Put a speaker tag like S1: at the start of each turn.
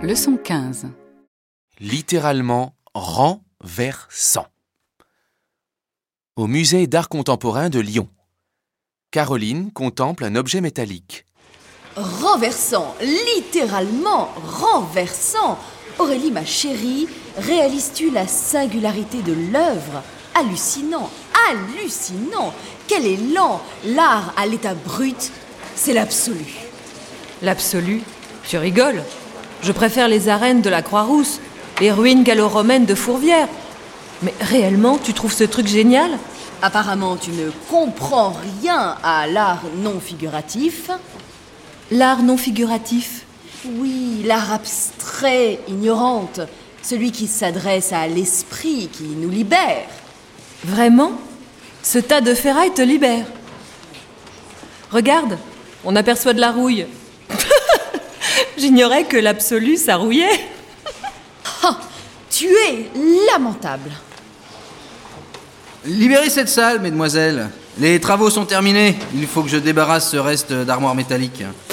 S1: Leçon 15.
S2: Littéralement renversant. Au musée d'art contemporain de Lyon, Caroline contemple un objet métallique.
S3: Renversant, littéralement renversant. Aurélie, ma chérie, réalises-tu la singularité de l'œuvre? Hallucinant, hallucinant. Quel élan! L'art à l'état brut, c'est l'absolu.
S4: L'absolu? Tu rigoles. Je préfère les arènes de la Croix-Rousse, les ruines gallo-romaines de Fourvière. Mais réellement, tu trouves ce truc génial?
S3: Apparemment, tu ne comprends rien à l'art non figuratif.
S4: L'art non figuratif?
S3: Oui, l'art abstrait, ignorante, celui qui s'adresse à l'esprit, qui nous libère.
S4: Vraiment? Ce tas de ferraille te libère. Regarde, on aperçoit de la rouille. J'ignorais que l'absolu, ça rouillait.
S3: Ah, tu es lamentable.
S5: Libérez cette salle, mesdemoiselles. Les travaux sont terminés. Il faut que je débarrasse ce reste d'armoire métallique.